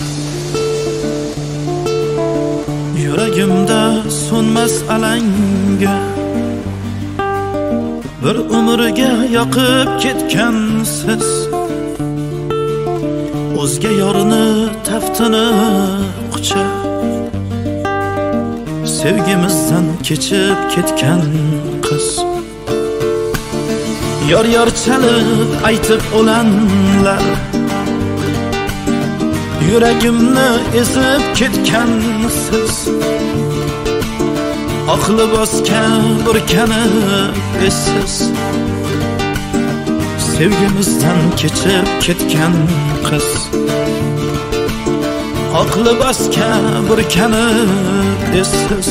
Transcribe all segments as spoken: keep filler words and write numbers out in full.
Yuragimda so'nmas alanga, bir umrga yoqib ketgansiz. O'zga yorni taftini qucha, sevgimizdan kechib ketgan qiz. Yor yor chalib aytib olanlar, yuragimni ezib ketgansiz. Oq libosga burkanib essiz, sevgimizdan kechib ketgan qiz. Oq libosga burkanib essiz,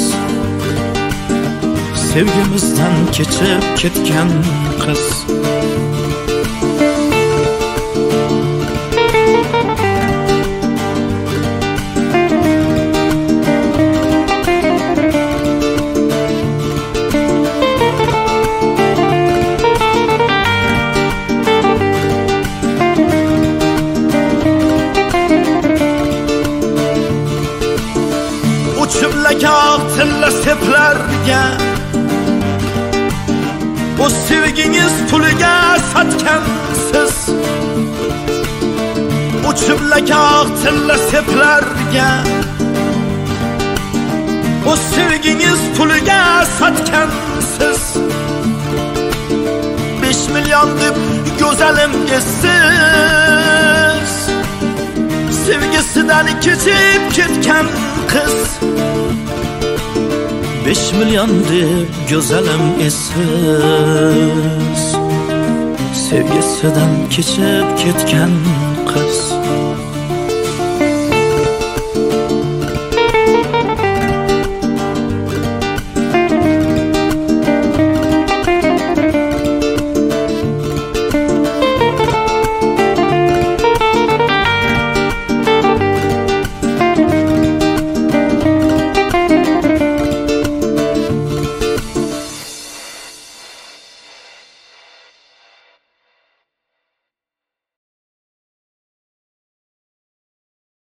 sevgimizdan kechib ketgan qiz. Uçublakaq tilla seplarga, o sevginiz puliga satgansiz. Uçublakaq tilla seplarga, o sevginiz puliga satgansiz. Besh million deb go'zalim essiz, sevgisidan kechib ketgan qiz. Besh million deb go'zalim essiz, sevgisidan kechib ketgan qiz.